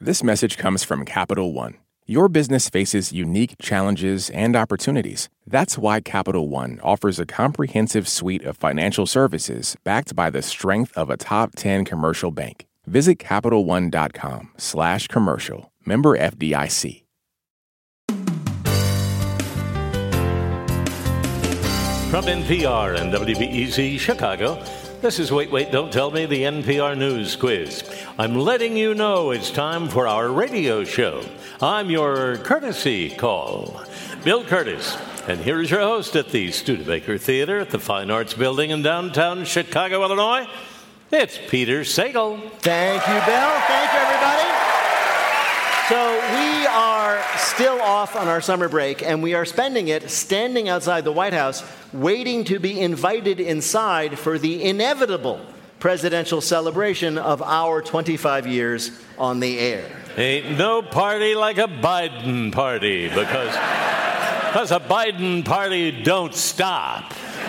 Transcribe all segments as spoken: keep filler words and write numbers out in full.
This message comes from Capital One. Your business faces unique challenges and opportunities. That's why Capital One offers a comprehensive suite of financial services backed by the strength of a top ten commercial bank. Visit CapitalOne.com slash commercial. Member F D I C. From N P R and W B E Z Chicago, this is Wait, Wait, Don't Tell Me, the N P R News Quiz. I'm letting you know it's time for our radio show. I'm your courtesy call, Bill Curtis. And here's your host at the Studebaker Theater at the Fine Arts Building in downtown Chicago, Illinois. It's Peter Sagal. Thank you, Bill. Thank you, everybody. So we are still off on our summer break, and we are spending it standing outside the White House, waiting to be invited inside for the inevitable presidential celebration of our twenty-five years on the air. Ain't no party like a Biden party, because, because a Biden party don't stop.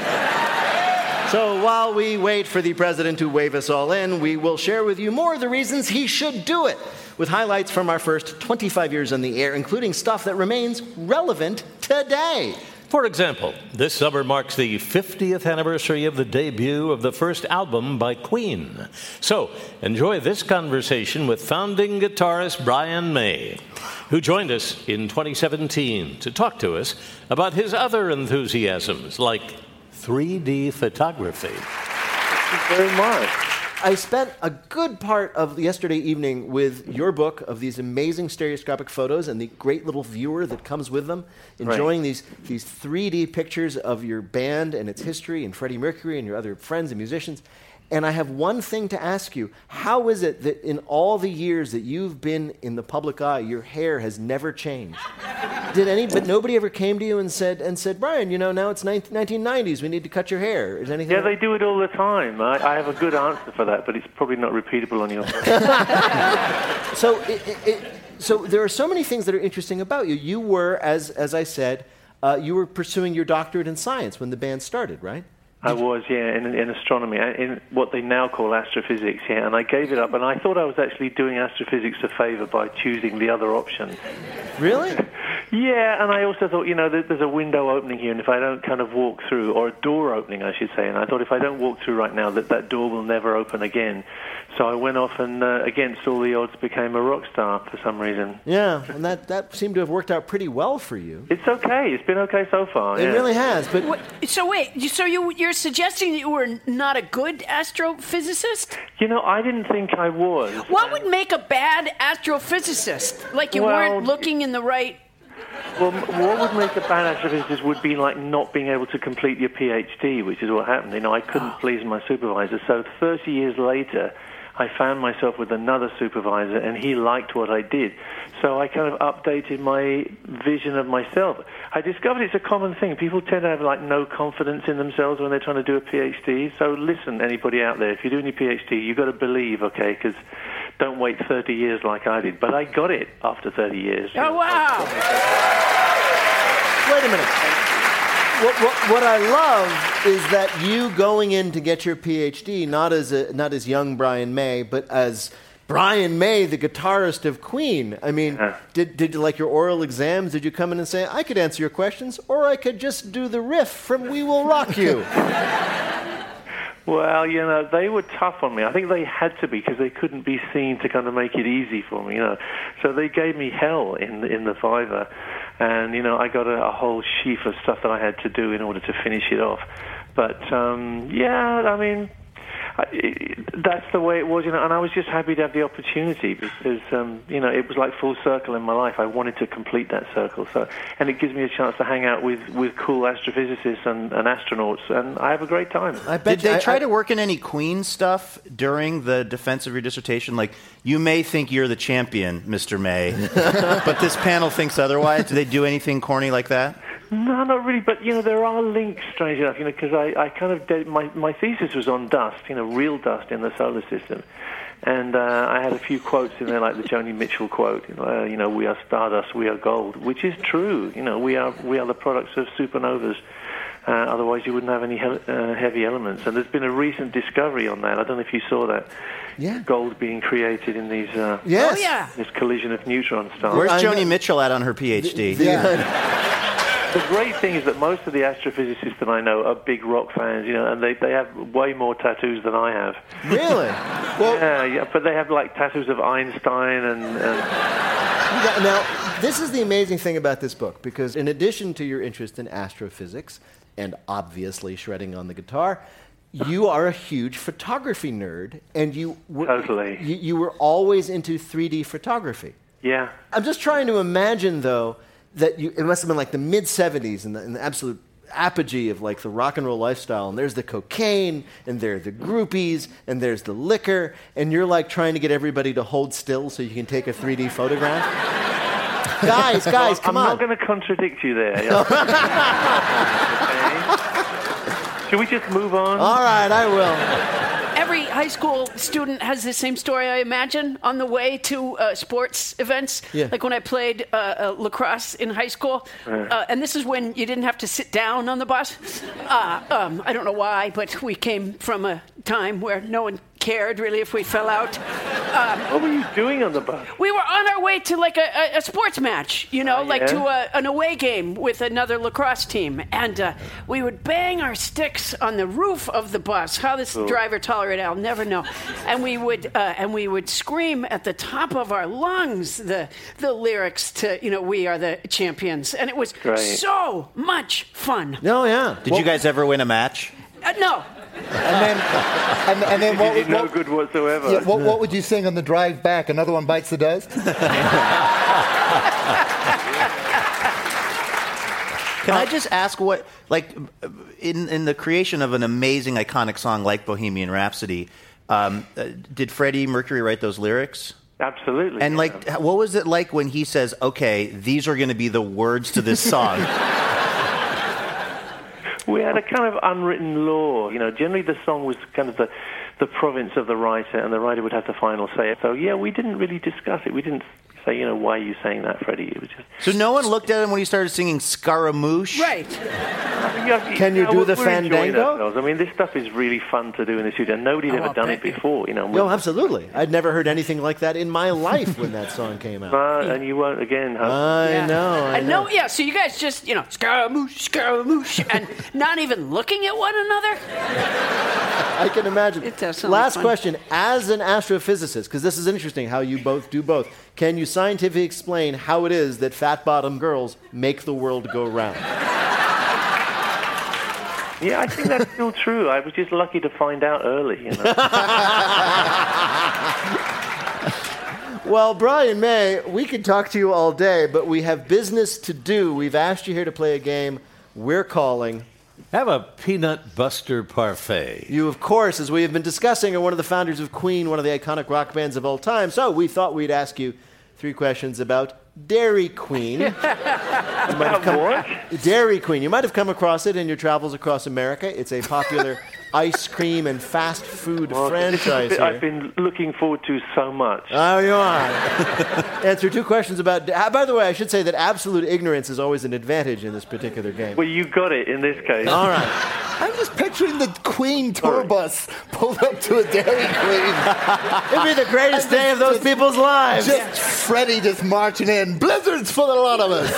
So while we wait for the president to wave us all in, we will share with you more of the reasons he should do it, with highlights from our first twenty-five years on the air, including stuff that remains relevant today. For example, this summer marks the fiftieth anniversary of the debut of the first album by Queen. So, enjoy this conversation with founding guitarist Brian May, who joined us in twenty seventeen to talk to us about his other enthusiasms, like three D photography. Thank you very much. I spent a good part of yesterday evening with your book of these amazing stereoscopic photos and the great little viewer that comes with them, enjoying right. these, these three D pictures of your band and its history and Freddie Mercury and your other friends and musicians. And I have one thing to ask you. How is it that in all the years that you've been in the public eye, your hair has never changed? Did any, but nobody ever came to you and said, and said, Brian, you know, now it's nineteen nineties, we need to cut your hair. Is anything? Yeah, they do it all the time. I, I have a good answer for that, but it's probably not repeatable on your So, it, it, it, so there are so many things that are interesting about you. You were, as as I said, uh, you were pursuing your doctorate in science when the band started, right? I was, yeah, in, in astronomy, in what they now call astrophysics, yeah, and I gave it up, and I thought I was actually doing astrophysics a favor by choosing the other option. Really? Yeah, and I also thought, you know, there's a window opening here, and if I don't kind of walk through, or a door opening, I should say, and I thought if I don't walk through right now, that that door will never open again. So I went off and, uh, against all the odds, became a rock star for some reason. Yeah, and that, that seemed to have worked out pretty well for you. It's okay. It's been okay so far. It yeah. really has. But what, so wait, so you, you're suggesting that you were not a good astrophysicist? You know, I didn't think I was. What would make a bad astrophysicist? Like you well, weren't looking in the right... Well, what would make a bad astrophysicist would be like not being able to complete your PhD, which is what happened. You know, I couldn't oh. please my supervisor. So thirty years later, I found myself with another supervisor, and he liked what I did. So I kind of updated my vision of myself. I discovered it's a common thing. People tend to have, like, no confidence in themselves when they're trying to do a PhD. So listen, anybody out there, if you're doing your PhD, you've got to believe, okay, because don't wait thirty years like I did. But I got it after thirty years. Oh, wow. Wait a minute. What, what, what I love is that you going in to get your PhD, not as a, not as young Brian May, but as Brian May, the guitarist of Queen. I mean, yeah. did, did like your oral exams, did you come in and say, I could answer your questions, or I could just do the riff from We Will Rock You? Well, you know, they were tough on me. I think they had to be because they couldn't be seen to kind of make it easy for me, you know. So they gave me hell in the, in the Fiverr. And, you know, I got a, a whole sheaf of stuff that I had to do in order to finish it off. But, um, yeah, I mean, I, it, that's the way it was, you know, and I was just happy to have the opportunity because, um, you know, it was like full circle in my life. I wanted to complete that circle. So, and it gives me a chance to hang out with, with cool astrophysicists and, and astronauts, and I have a great time. I bet Did they I, try I, to work in any Queen stuff during the defense of your dissertation? Like, you may think you're the champion, Mister May, but this panel thinks otherwise. Do they do anything corny like that? No, not really, but, you know, there are links, strange enough, you know, because I, I kind of did, my, my thesis was on dust, you know, real dust in the solar system, and uh, I had a few quotes in there, like the Joni Mitchell quote, you know, uh, you know, we are stardust, we are gold, which is true, you know, we are we are the products of supernovas, Uh, otherwise, you wouldn't have any he- uh, heavy elements. And there's been a recent discovery on that. I don't know if you saw that. Yeah. Gold being created in these. Uh, Yes. Oh, yeah. This collision of neutron stars. Where's I Joni know- Mitchell at on her PhD? The great thing is that most of the astrophysicists that I know are big rock fans, you know, and they, they have way more tattoos than I have. Really? Well, Yeah, yeah, but they have like tattoos of Einstein and. and yeah, now, this is the amazing thing about this book, because in addition to your interest in astrophysics and obviously shredding on the guitar, you are a huge photography nerd, and you were, Totally. you, you were always into three D photography. yeah. I'm just trying to imagine, though, that you, it must have been like the mid seventies and the, and the absolute apogee of like the rock and roll lifestyle, and there's the cocaine, and there are the groupies, and there's the liquor, and you're like trying to get everybody to hold still so you can take a three D photograph. guys, guys, come I'm on. not going to contradict you there. Yeah. Okay. Should we just move on? All right, I will. Every high school student has the same story, I imagine, on the way to uh, sports events. Yeah. Like when I played uh, uh, lacrosse in high school. Uh, and this is when you didn't have to sit down on the bus. Uh, um, I don't know why, but we came from a time where no one cared, really, if we fell out. Um, What were you doing on the bus? we were on our way to like a, a, a sports match, you know, Oh, like yeah? to a, an away game with another lacrosse team. And uh, we would bang our sticks on the roof of the bus. How this driver tolerated it, I'll never know. And we would uh, and we would scream at the top of our lungs the the lyrics to, you know, "We Are the Champions." And it was Great. so much fun. No, yeah. Did you guys ever win a match? Uh, no. And then, and, and then You what, did would- no what, good whatsoever. yeah, what, what would you sing on the drive back? Another one bites the dust? Can I just ask what, like, in in the creation of an amazing, iconic song like Bohemian Rhapsody, um, uh, did Freddie Mercury write those lyrics? Absolutely. And yeah. like, h- what was it like when he says, "Okay, these are going to be the words to this song"? We had a kind of unwritten law. You know, generally the song was kind of the, the province of the writer, and the writer would have the final say. So, yeah, we didn't really discuss it. We didn't say, you know, why are you saying that, Freddie? It was just... So no one looked at him when he started singing Scaramouche? Right. Can you do the we're enjoying fandango? ourselves. I mean, this stuff is really fun to do in the studio. Nobody's Oh, ever I done bet it you. before, you know. No, absolutely. I'd never heard anything like that in my life when that song came out. But, and you won't again, huh? I Yeah. know, I And know. no, yeah, so you guys just, you know, Scaramouche, Scaramouche, and not even looking at one another? I can imagine. It does sound Last like fun. question. As an astrophysicist, because this is interesting how you both do both, can you scientifically explain how it is that fat-bottom girls make the world go round? Yeah, I think that's still true. I was just lucky to find out early, you know. Well, Brian May, we could talk to you all day, but we have business to do. We've asked you here to play a game we're calling. Have a peanut buster parfait. You, of course, as we have been discussing, are one of the founders of Queen, one of the iconic rock bands of all time. So we thought we'd ask you three questions about Dairy Queen. You might have come, What? Dairy Queen. You might have come across it in your travels across America. It's a popular ice cream and fast food Well, this is franchise what here. I've been looking forward to so much. Oh, you are. Answer two questions about. Uh, by the way, I should say that absolute ignorance is always an advantage in this particular game. Well, you got it in this case. All right. I'm just picturing the Queen tour bus pulled up to a Dairy Queen. It'd be the greatest day of those people's lives. Just Freddie just marching in. Blizzards for the lot of us.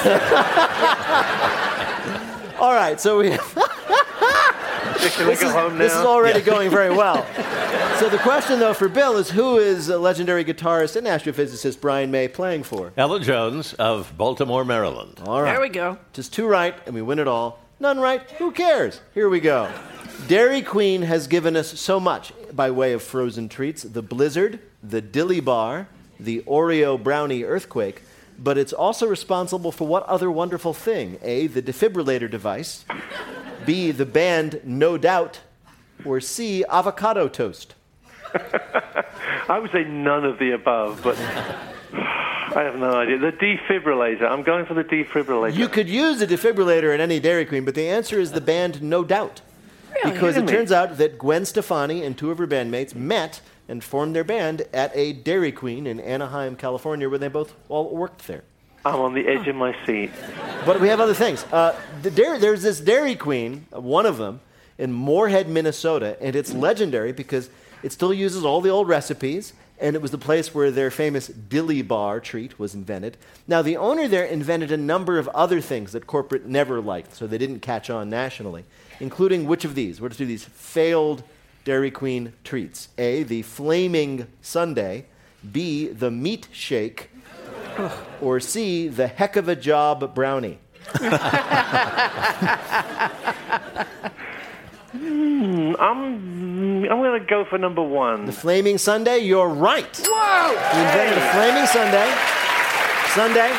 All right, so we. Can we This go is, home now? this is already going very well. So the question, though, for Bill is who is a legendary guitarist and astrophysicist Brian May playing for? Ella Jones of Baltimore, Maryland. All right. There we go. Just two right, and we win it all. None right, who cares? Here we go. Dairy Queen has given us so much by way of frozen treats. The Blizzard, the Dilly Bar, the Oreo Brownie Earthquake. But it's also responsible for what other wonderful thing? A, the defibrillator device. B, the band No Doubt. Or C, avocado toast. I would say none of the above, but I have no idea. The defibrillator. I'm going for the defibrillator. You could use a defibrillator at any Dairy Queen, but the answer is the band No Doubt. Really? Because it Really? turns out that Gwen Stefani and two of her bandmates met and formed their band at a Dairy Queen in Anaheim, California, where they both all worked there. I'm on the edge of my seat. But we have other things. Uh, the dairy, there's this Dairy Queen, one of them, in Moorhead, Minnesota, and it's legendary because it still uses all the old recipes, and it was the place where their famous Dilly Bar treat was invented. Now, the owner there invented a number of other things that corporate never liked, so they didn't catch on nationally, including which of these? What are these failed Dairy Queen treats? A, the Flaming Sundae, B, the Meat Shake, or C, the Heck of a Job Brownie? Hmm, I'm, I'm going to go for number one. The Flaming Sundae, you're right. Whoa! You invented a Flaming Sundae. Sundae.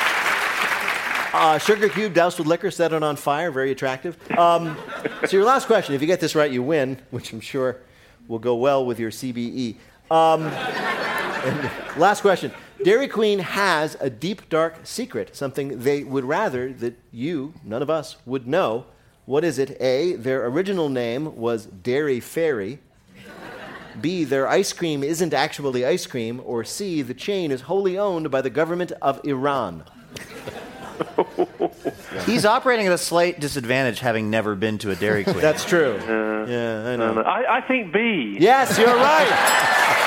Uh, sugar cube doused with liquor, set it on fire, very attractive. Um, so your last question, if you get this right, you win, which I'm sure will go well with your C B E. Um, and last question. Dairy Queen has a deep, dark secret, something they would rather that you, none of us, would know. What is it? A, their original name was Dairy Fairy. B, their ice cream isn't actually ice cream. Or C, the chain is wholly owned by the government of Iran. He's operating at a slight disadvantage having never been to a Dairy Queen. That's true. Uh, yeah, I know. no, no. I, I think B. Yes, you're right.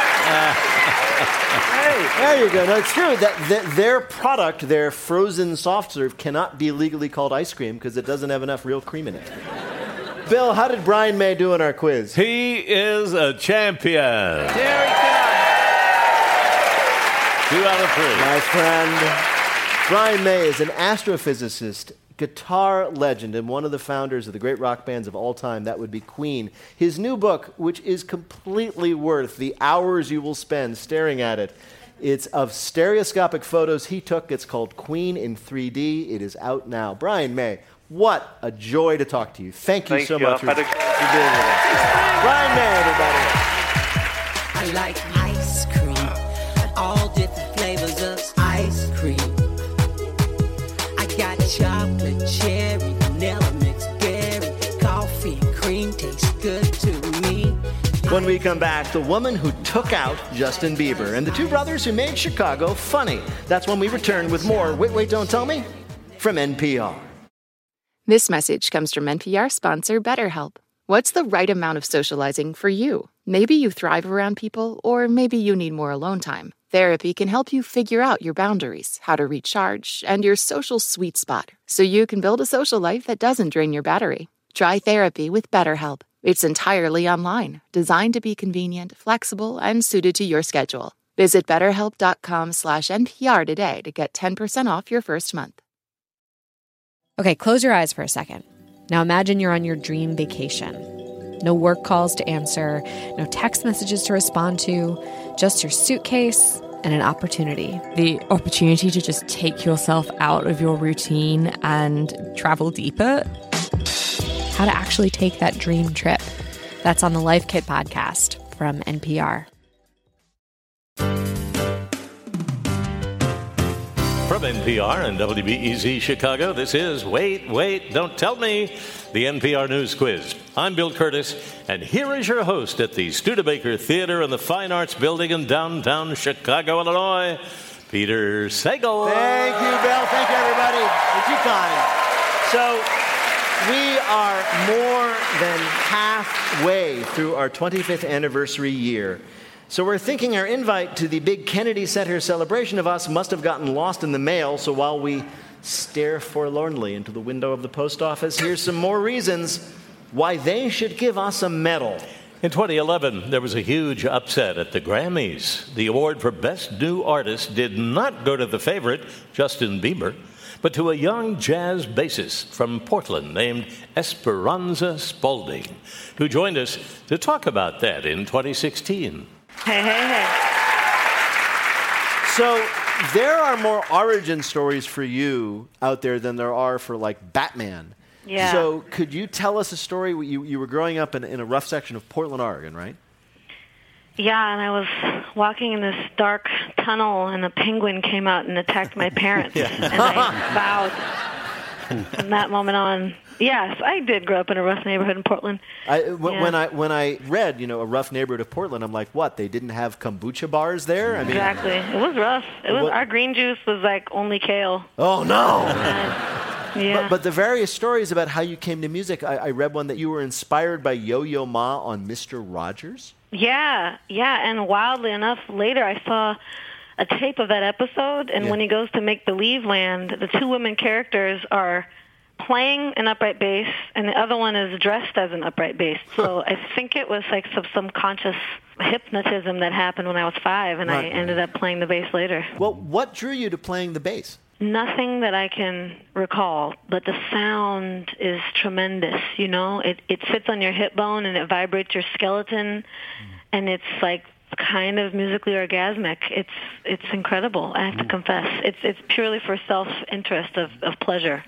Hey, there you go. No, it's true that, that their product, their frozen soft serve, cannot be legally called ice cream because it doesn't have enough real cream in it. Bill, how did Brian May do in our quiz? He is a champion. There he goes. Two out of three. My friend, Brian May is an astrophysicist, guitar legend, and one of the founders of the great rock bands of all time. That would be Queen. His new book, which is completely worth the hours you will spend staring at it, it's of stereoscopic photos he took. It's called Queen in three D. It is out now. Brian May, what a joy to talk to you. Thank you Thank so you. much for, I've for had a- being with us. Brian May, everybody. I like ice cream, all different flavors of ice cream. I got chocolate, cherry, vanilla, mixed berry, coffee, cream tastes good to me. When we come back, the woman who took out Justin Bieber and the two brothers who made Chicago funny. That's when we return with more Wait, Wait, Don't Tell Me from N P R. This message comes from N P R sponsor BetterHelp. What's the right amount of socializing for you? Maybe you thrive around people, or maybe you need more alone time. Therapy can help you figure out your boundaries, how to recharge, and your social sweet spot, so you can build a social life that doesn't drain your battery. Try therapy with BetterHelp. It's entirely online, designed to be convenient, flexible, and suited to your schedule. Visit betterhelp.com slash NPR today to get ten percent off your first month. Okay, close your eyes for a second. Now imagine you're on your dream vacation. No work calls to answer, no text messages to respond to, just your suitcase and an opportunity. The opportunity to just take yourself out of your routine and travel deeper. How to actually take that dream trip. That's on the Life Kit podcast from N P R. From N P R and W B E Z Chicago, this is Wait, Wait, Don't Tell Me, the N P R News Quiz. I'm Bill Curtis, and here is your host at the Studebaker Theater in the Fine Arts Building in downtown Chicago, Illinois, Peter Sagal. Thank you, Bill. Thank you, everybody. You're too kind. So we are more than halfway through our twenty-fifth anniversary year. So we're thinking our invite to the big Kennedy Center celebration of us must have gotten lost in the mail. So while we stare forlornly into the window of the post office, here's some more reasons why they should give us a medal. In twenty eleven, there was a huge upset at the Grammys. The award for Best New Artist did not go to the favorite, Justin Bieber, but to a young jazz bassist from Portland named Esperanza Spalding, who joined us to talk about that in twenty sixteen. Hey, hey, hey. So there are more origin stories for you out there than there are for, like, Batman. Yeah. So could you tell us a story? You, you were growing up in, in a rough section of Portland, Oregon, right? Yeah, and I was walking in this dark tunnel, and a penguin came out and attacked my parents. Yeah. And I vowed from that moment on, yes, I did grow up in a rough neighborhood in Portland. I, w- Yeah. When I when I read, you know, a rough neighborhood of Portland, I'm like, what? They didn't have kombucha bars there? I mean, Exactly. It was rough. It was What- our green juice was like only kale. oh no! Yeah. But, but the various stories about how you came to music, I, I read one that you were inspired by Yo-Yo Ma on Mister Rogers. Yeah, yeah, and wildly enough, later I saw a tape of that episode, and Yeah. when he goes to make believe land, the two women characters are playing an upright bass, and the other one is dressed as an upright bass. So I think it was like some subconscious hypnotism that happened when I was five, and I Right. ended up playing the bass later. Well, what drew you to playing the bass? Nothing that I can recall, but the sound is tremendous, you know? It it sits on your hip bone and it vibrates your skeleton, and it's like kind of musically orgasmic. It's it's incredible, I have to confess. It's it's purely for self-interest of, of pleasure.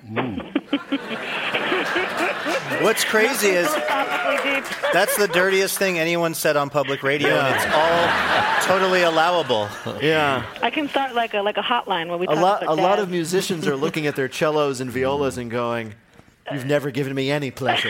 What's crazy is Philosophically deep. that's the dirtiest thing anyone said on public radio, and it's all totally allowable. Yeah. I can start like a like a hotline where we A talk lot, about a lot jazz. of musicians are looking at their cellos and violas and going, "You've never given me any pleasure."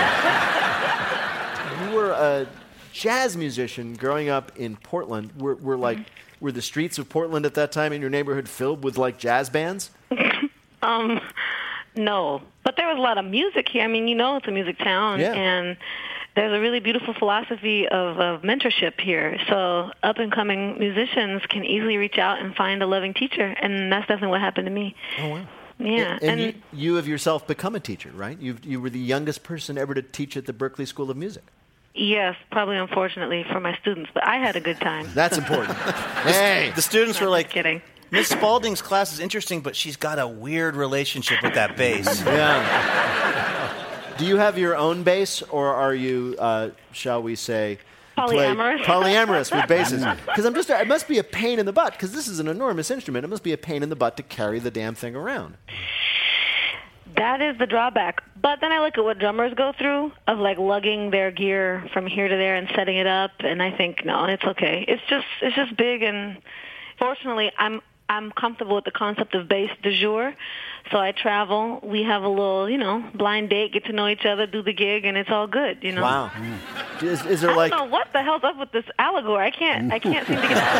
You were a jazz musician growing up in Portland. Were, were like, were the streets of Portland at that time in your neighborhood filled with like jazz bands? Um, no, but there was a lot of music here. I mean, you know, it's a music town, Yeah. and there's a really beautiful philosophy of, of mentorship here. So up-and-coming musicians can easily reach out and find a loving teacher, and that's definitely what happened to me. Oh wow. Yeah, And, and you, you have yourself become a teacher, right? You you were the youngest person ever to teach at the Berklee School of Music. yes, probably unfortunately for my students, but I had a good time. That's important. Hey, The students were Just like, kidding. Miss Spalding's class is interesting, but she's got a weird relationship with that bass. yeah. Do you have your own bass, or are you, uh, shall we say, you play Polyamorous. polyamorous with basses? Because I'm just, it must be a pain in the butt. Because this is an enormous instrument. It must be a pain in the butt to carry the damn thing around. That is the drawback. But then I look at what drummers go through of like lugging their gear from here to there and setting it up, and I think no, it's okay. It's just it's just big, and fortunately, I'm I'm comfortable with the concept of bass du jour. So I travel. We have a little, you know, blind date, get to know each other, do the gig, and it's all good. You know. Wow. Is, is there I like? don't know what the hell's up with this allegory. I can't. I can't seem to get out.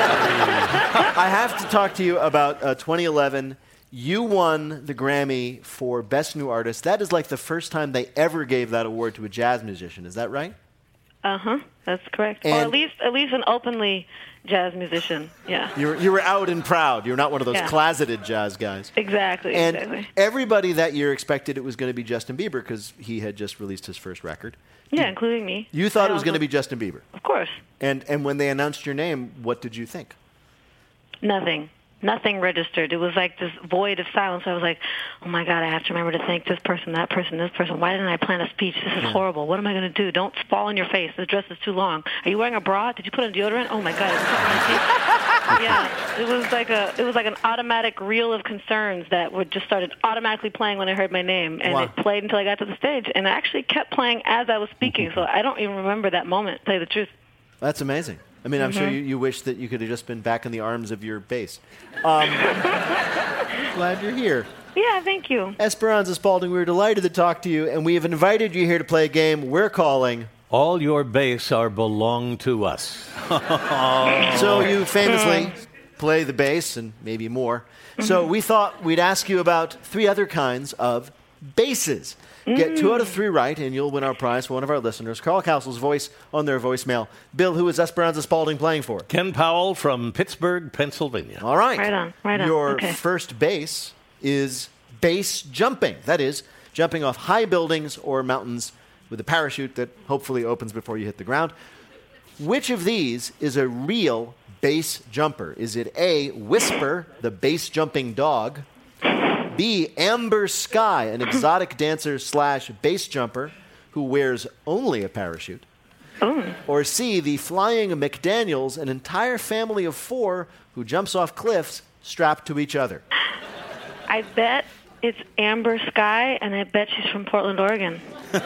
I have to talk to you about uh, twenty eleven. You won the Grammy for Best New Artist. That is like the first time they ever gave that award to a jazz musician. Is that right? Uh huh. That's correct. or And- at least at least an openly jazz musician. Yeah. You were, you were out and proud. You're not one of those Yeah. closeted jazz guys. Exactly. And exactly. everybody that year expected it was going to be Justin Bieber because he had just released his first record. Yeah, including me. You thought I it was going to also- be Justin Bieber. Of course. And and when they announced your name, what did you think? Nothing. Nothing registered. It was like this void of silence. I was like, oh, my God, I have to remember to thank this person, that person, this person. Why didn't I plan a speech? This is horrible. What am I going to do? Don't fall on your face. The dress is too long. Are you wearing a bra? Did you put on deodorant? Oh, my God. Is this on my teeth? Yeah. It was like a it was like an automatic reel of concerns that would just started automatically playing when I heard my name. And Wow. it played until I got to the stage. And it actually kept playing as I was speaking. So I don't even remember that moment, to tell you the truth. That's amazing. I mean, I'm sure you, you wish that you could have just been back in the arms of your bass. Um, glad you're here. Yeah, thank you. Esperanza Spalding, we're delighted to talk to you, and we have invited you here to play a game we're calling. All your bass are belong to us. So you famously play the bass and maybe more. So we thought we'd ask you about three other kinds of basses. Get two out of three right, and you'll win our prize for one of our listeners. Carl Castle's voice on their voicemail. Bill, who is Esperanza Spalding playing for? Ken Powell from Pittsburgh, Pennsylvania. All right. Right on, right on. Your Okay. first bass is base jumping. That is, jumping off high buildings or mountains with a parachute that hopefully opens before you hit the ground. Which of these is a real base jumper? Is it A, Whisper, the base jumping dog? B, Amber Sky, an exotic dancer slash base jumper who wears only a parachute? Or C, the Flying McDaniels, an entire family of four who jumps off cliffs strapped to each other? I bet it's Amber Sky, and I bet she's from Portland, Oregon.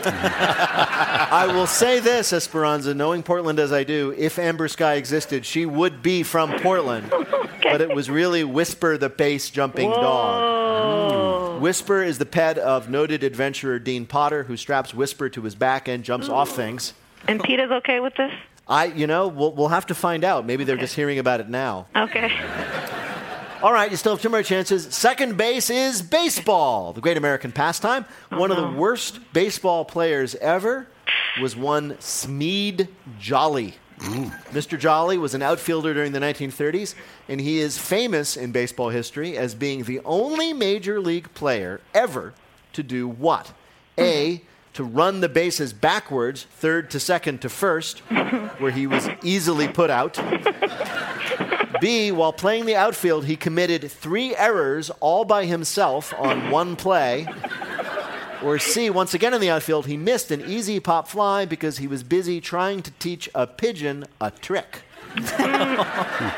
I will say this, Esperanza, knowing Portland as I do, if Amber Sky existed, she would be from Portland. But it was really Whisper the bass jumping dog. Oh, Whisper is the pet of noted adventurer Dean Potter, who straps Whisper to his back and jumps Ooh. off things. And Peter's okay with this? I, you know, we'll, we'll have to find out. Maybe they're okay. just hearing about it now. Okay. All right, you still have two more chances. Second base is baseball, the great American pastime. Oh, one no. of the worst baseball players ever was one Smead Jolly. Ooh. Mister Jolly was an outfielder during the nineteen thirties, and he is famous in baseball history as being the only major league player ever to do what? A, to run the bases backwards, third to second to first, where he was easily put out. B, while playing the outfield, he committed three errors all by himself on one play. Or C, once again in the outfield, he missed an easy pop fly because he was busy trying to teach a pigeon a trick. I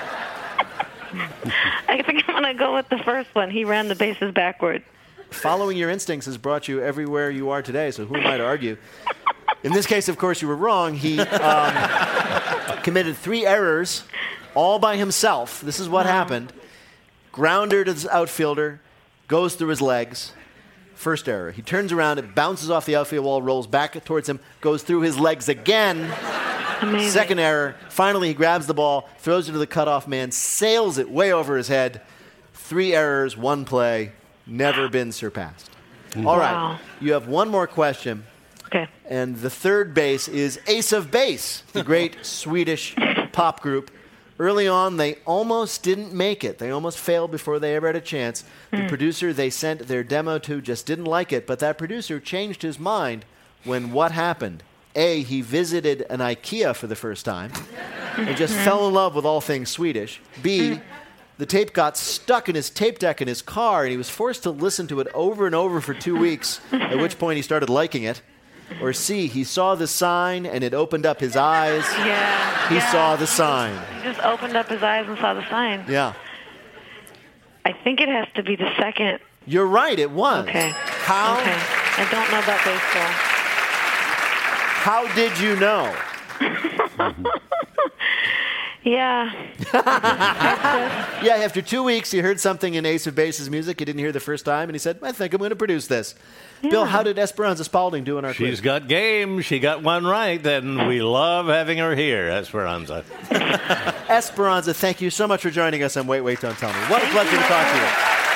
think I'm going to go with the first one. He ran the bases backward. Following your instincts has brought you everywhere you are today, so who am I to argue? In this case, of course, you were wrong. He um, committed three errors all by himself. This is what wow. happened. Grounder to the outfielder, goes through his legs. First error. He turns around, it bounces off the outfield wall, rolls back towards him, goes through his legs again. Amazing. Second error. Finally, he grabs the ball, throws it to the cutoff man, sails it way over his head. Three errors, one play, never been surpassed. Mm. All right. Wow. You have one more question. Okay. And the third base is Ace of Base, the great Swedish pop group. Early on, they almost didn't make it. They almost failed before they ever had a chance. The mm. producer they sent their demo to just didn't like it, but that producer changed his mind when what happened? A, he visited an IKEA for the first time and just fell in love with all things Swedish. B, the tape got stuck in his tape deck in his car, and he was forced to listen to it over and over for two weeks, at which point he started liking it. Or C, he saw the sign and it opened up his eyes. Yeah. He yeah. saw the sign. He just opened up his eyes and saw the sign. Yeah. I think it has to be the second. You're right, it was. Okay. How? Okay. I don't know about baseball. How did you know? Yeah. Yeah, after two weeks, he heard something in Ace of Base's music he didn't hear the first time, and he said, I think I'm going to produce this. Yeah. Bill, how did Esperanza Spalding do in our She's quiz? She's got game. She got one right, and we love having her here, Esperanza. Esperanza, thank you so much for joining us on Wait, Wait, Don't Tell Me. What a pleasure to talk to you.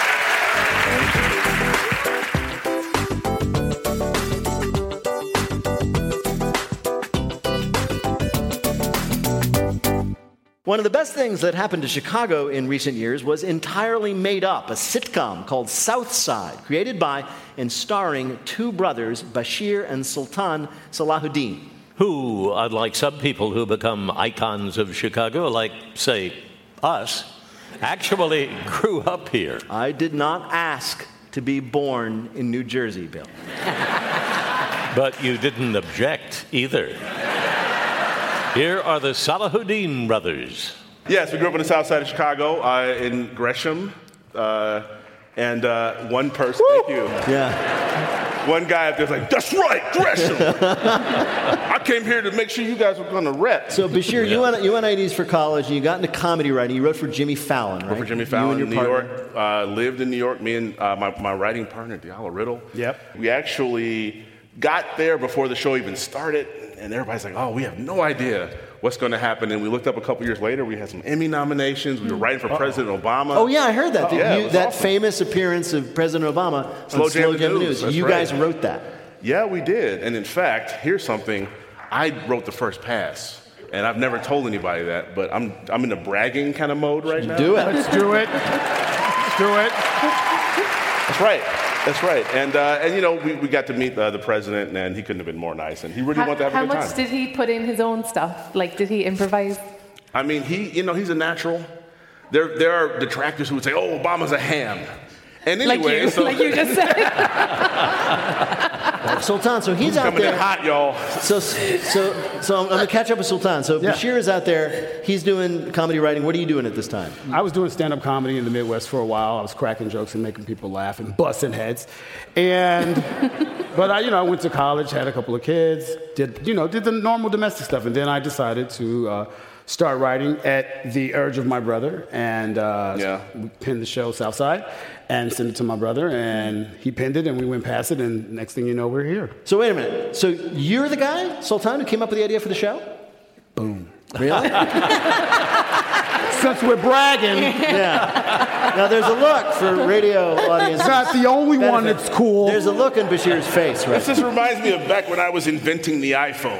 One of the best things that happened to Chicago in recent years was Entirely Made Up, a sitcom called South Side, created by and starring two brothers, Bashir and Sultan Salahuddin. Who, unlike some people who become icons of Chicago, like, say, us, actually grew up here. I did not ask to be born in New Jersey, Bill. But you didn't object either. Here are the Salahuddin brothers. Yes, we grew up on the south side of Chicago, uh, in Gresham. Uh, and uh, one person, Woo! Thank you. Yeah. One guy up there's like, that's right, Gresham. I came here to make sure you guys were going to rep. So, Bashir, yeah. you went you went I Ds for college, and you got into comedy writing. You wrote for Jimmy Fallon, right? Wrote for Jimmy Fallon in New partner. York. Uh, lived in New York. Me and uh, my, my writing partner, Diallo Riddle. Yep. We actually got there before the show even started. And everybody's like, oh, we have no idea what's going to happen. And we looked up a couple years later. We had some Emmy nominations. We were writing for Uh-oh. President Obama. Oh, yeah, I heard that. Oh, yeah, you, that awesome. famous appearance of President Obama Slow on Jam Slow Jam News. News. That's You right. guys wrote that. Yeah, we did. And in fact, here's something. I wrote the first pass. And I've never told anybody that. But I'm I'm in a bragging kind of mode right now. Do it. Let's do it. Let's do it. That's right. That's right. And, uh, and you know, we, we got to meet uh, the president, and he couldn't have been more nice. And he really how, wanted to have how a good time. How much did he put in his own stuff? Like, did he improvise? I mean, he, you know, he's a natural. There, there are detractors who would say, oh, Obama's a ham. And anyway, like you, so, like you just said. Sultan, so he's Who's out coming there. in hot, y'all. So, so, so I'm going to catch up with Sultan. So Yeah. Bashir is out there. He's doing comedy writing. What are you doing at this time? I was doing stand-up comedy in the Midwest for a while. I was cracking jokes and making people laugh and busting heads. And, but I, you know, I went to college, had a couple of kids, did, you know, did the normal domestic stuff. And then I decided to uh, start writing at the urge of my brother, and uh, Yeah. we pinned the show Southside and sent it to my brother, and he pinned it, and we went past it, and next thing you know, we're here. So wait a minute. So you're the guy, Sultan, who came up with the idea for the show? Boom. Really? Since we're bragging. Yeah. Now there's a look for radio audience. It's not the only one that's cool. There's a look in Bashir's face, right? This just reminds me of back when I was inventing the iPhone.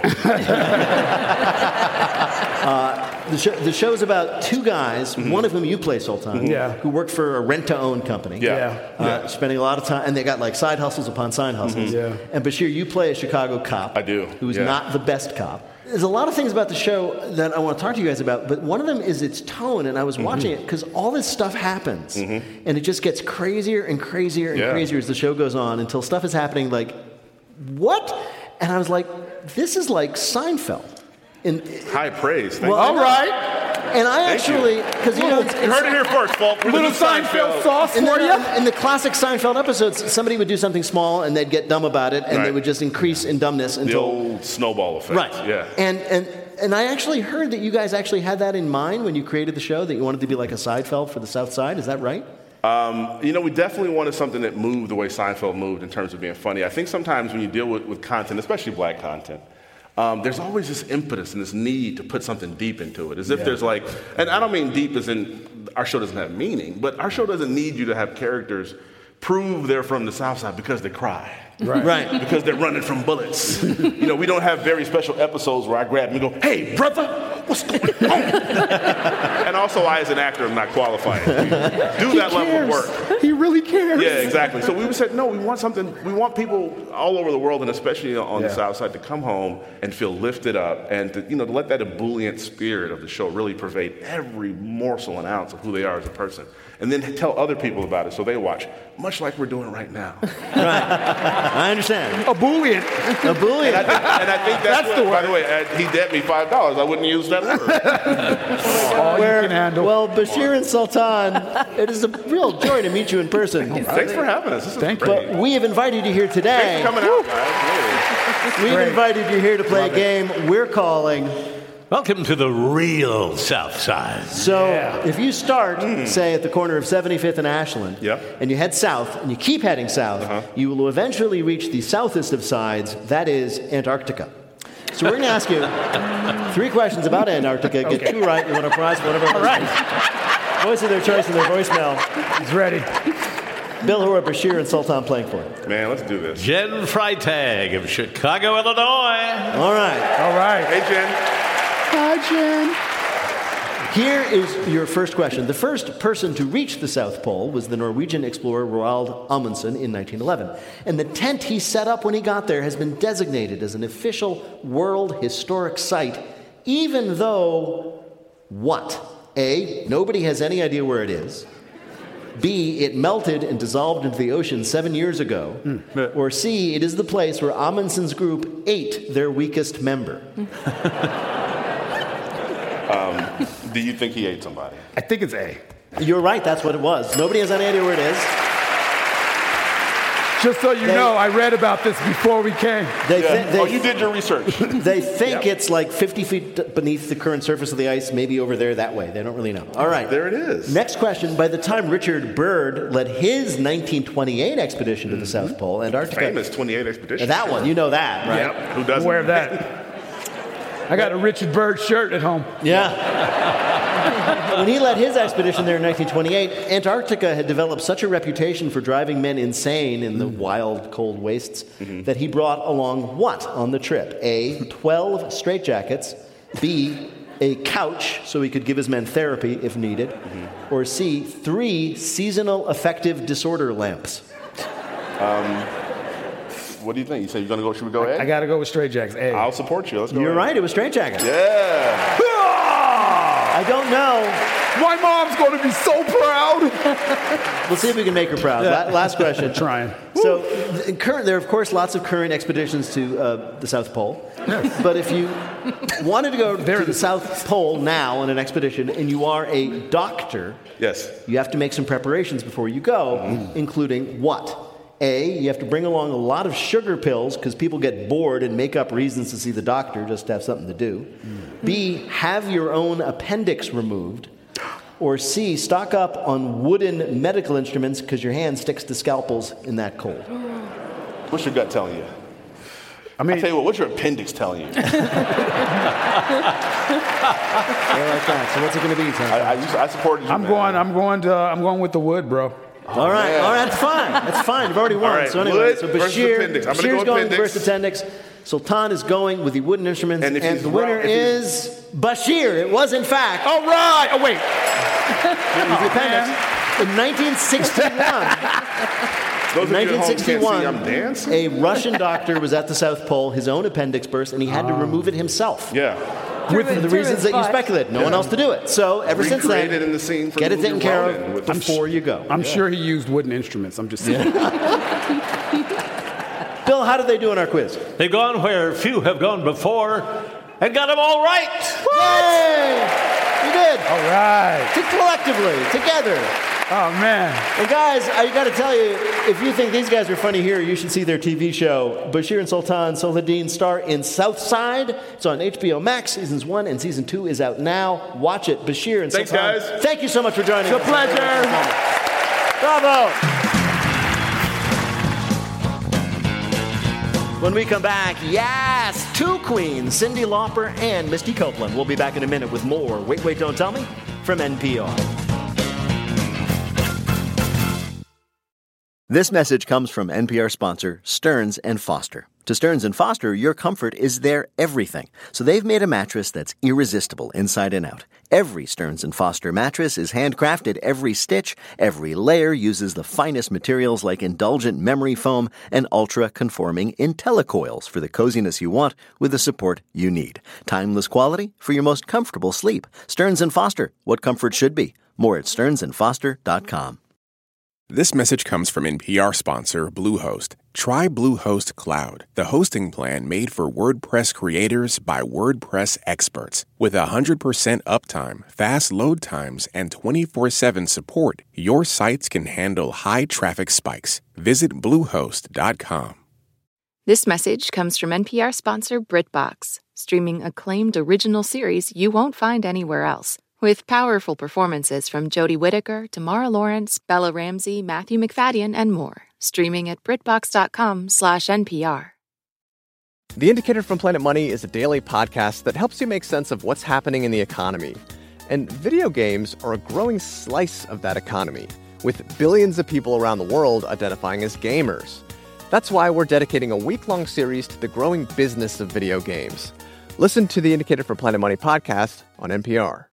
uh, the, show, the show's about two guys, mm-hmm. one of whom you play, Sultan, mm-hmm. yeah. who work for a rent-to-own company. Yeah. Uh, yeah. Spending a lot of time, and they got like side hustles upon side hustles. Mm-hmm. Yeah. And Bashir, you play a Chicago cop. I do. Who's yeah. not the best cop. There's a lot of things about the show that I want to talk to you guys about, but one of them is its tone, and I was mm-hmm. watching it because all this stuff happens, mm-hmm. and it just gets crazier and crazier and yeah. crazier as the show goes on until stuff is happening like, what? And I was like, this is like Seinfeld. In, High praise. Thank well, you. All right. And I actually, because you know, it's, you heard it here first, folks. Little Seinfeld, Seinfeld sauce in for the, you. In the classic Seinfeld episodes, somebody would do something small and they'd get dumb about it, and right. they would just increase in dumbness until the old snowball effect. Right. Yeah. And and and I actually heard that you guys actually had that in mind when you created the show, that you wanted to be like a Seinfeld for the South Side. Is that right? Um, you know, we definitely wanted something that moved the way Seinfeld moved in terms of being funny. I think sometimes when you deal with, with content, especially black content, Um, there's always this impetus and this need to put something deep into it. As if yeah. there's like, and I don't mean deep as in our show doesn't have meaning, but our show doesn't need you to have characters prove they're from the South Side because they cry. Right. Right. Because they're running from bullets. You know, we don't have very special episodes where I grab them and go, hey, brother, what's going on? And also, I, as an actor, am not qualified to do he that cares. level of work. He really cares. Yeah, exactly. So we said, no, we want something, we want people all over the world, and especially on yeah. the South Side, to come home and feel lifted up and to, you know, to let that ebullient spirit of the show really pervade every morsel and ounce of who they are as a person. And then tell other people about it so they watch, much like we're doing right now. Right. I understand. Ebullient. Ebullient. And I think, and I think that's, That's what, the word. by the way, uh, he debt me five dollars. I wouldn't use that word. All Where, you can handle. Well, Bashir and Sultan, it is a real joy to meet you in person. Thanks for having us. This is Thank great. But we have invited you here today. Thanks for coming out, guys. We've Great. invited you here to play Love a game we're calling. Welcome to the real South Side. So Yeah. if you start, say, at the corner of seventy-fifth and Ashland, Yep. and you head south, and you keep heading south, Uh-huh. you will eventually reach the southest of sides, that is Antarctica. So we're going to ask you three questions about Antarctica. Get Okay. two right, you want a prize for whatever. All right. Voice of their choice in their voicemail. He's ready. Bill, who are Bashir and Sultan playing for you? Man, let's do this. Jen Freitag of Chicago, Illinois. All right. All right. Hey, Jen. Hi, Jen. Here is your first question. The first person to reach the South Pole was the Norwegian explorer Roald Amundsen in nineteen eleven. And the tent he set up when he got there has been designated as an official World Historic Site, even though what? A, nobody has any idea where it is. B, it melted and dissolved into the ocean seven years ago. Mm. Or C, it is the place where Amundsen's group ate their weakest member. Um, do you think he ate somebody? I think it's A. You're right, that's what it was. Nobody has any idea where it is. Just so you They- know, I read about this before we came. They Yeah. thi- they- oh, you did your research. They think Yep. it's like fifty feet beneath the current surface of the ice, maybe over there that way. They don't really know. All right. There it is. Next question. By the time Richard Byrd led his nineteen twenty-eight expedition to the South Pole, Antarctica. Famous twenty-eight expedition. That one, you know that, right? Yep. Who doesn't? Wear that. I got a Richard Byrd shirt at home. Yeah. When he led his expedition there in nineteen twenty-eight, Antarctica had developed such a reputation for driving men insane in the wild, cold wastes Mm-hmm. that he brought along what on the trip? A, twelve straitjackets. B, a couch so he could give his men therapy if needed. Mm-hmm. Or C, three seasonal affective disorder lamps. Um, what do you think? You say you're going to go, should we go ahead? I got to go with straitjackets. A. I'll support you. Let's go You're ahead. right, it was straitjackets. Yeah. I don't know. My mom's going to be so proud. We'll see if we can make her proud. La- last question. Trying. So, th- current, there are, of course, lots of current expeditions to uh, the South Pole. But if you wanted to go to the South Pole now on an expedition and you are a doctor, Yes. you have to make some preparations before you go, including what? A, you have to bring along a lot of sugar pills because people get bored and make up reasons to see the doctor just to have something to do. Mm. B, have your own appendix removed. Or C, stock up on wooden medical instruments because your hand sticks to scalpels in that cold. What's your gut telling you? I mean, I'll tell you what, what's your appendix telling you? Yeah, like that. So what's it going to be, Tom? I, I, I support you, I'm man. going. I'm going to. I'm going with the wood, bro. All right, man. all right, that's fine. That's fine. You've already won. All right, so anyway, wood so versus Bashir, appendix. I'm gonna Bashir's go going appendix. versus appendix. Sultan is going with the wooden instruments, And and, if he's the winner wrong- if is Bashir. It was, in fact, All right. Oh wait. it was the appendix. In nineteen sixty-one, Those in of you at home can't see, nineteen sixty-one, I'm dancing. a Russian doctor was at the South Pole. His own appendix burst, and he had to remove it himself. Yeah. With Through the his- reasons through that you his butt. speculated. No one else to do it. So ever since then, Recreated in the scene from get the it taken movie care Ronin of with- before you go. I'm sure he used wooden instruments. I'm just saying. Bill, how did they do in our quiz? They've gone where few have gone before and got them all right. Yay! You did. All right. To collectively, together. Oh man. And guys, I got to tell you, if you think these guys are funny here, you should see their T V show. Bashir and Sultan Salahuddin star in Southside. It's on H B O Max. Seasons one and season two is out now. Watch it. Bashir and Thanks, Sultan. guys. Thank you so much for joining It's us. a pleasure. Bravo. When we come back, yes, two queens, Cyndi Lauper and Misty Copeland. We'll be back in a minute with more Wait, Wait, Don't Tell Me from N P R. This message comes from N P R sponsor Stearns and Foster. To Stearns and Foster, your comfort is their everything. So they've made a mattress that's irresistible inside and out. Every Stearns and Foster mattress is handcrafted. Every stitch, every layer uses the finest materials like indulgent memory foam and ultra-conforming IntelliCoils for the coziness you want with the support you need. Timeless quality for your most comfortable sleep. Stearns and Foster, what comfort should be. More at stearns and foster dot com. This message comes from N P R sponsor Bluehost. Try Bluehost Cloud, the hosting plan made for WordPress creators by WordPress experts. With one hundred percent uptime, fast load times, and twenty-four seven support, your sites can handle high traffic spikes. Visit bluehost dot com. This message comes from N P R sponsor BritBox, streaming acclaimed original series you won't find anywhere else. With powerful performances from Jodie Whittaker, Tamara Lawrence, Bella Ramsey, Matthew McFadden, and more. Streaming at BritBox.com slash NPR. The Indicator from Planet Money is a daily podcast that helps you make sense of what's happening in the economy. And video games are a growing slice of that economy, with billions of people around the world identifying as gamers. That's why we're dedicating a week-long series to the growing business of video games. Listen to the Indicator from Planet Money podcast on N P R.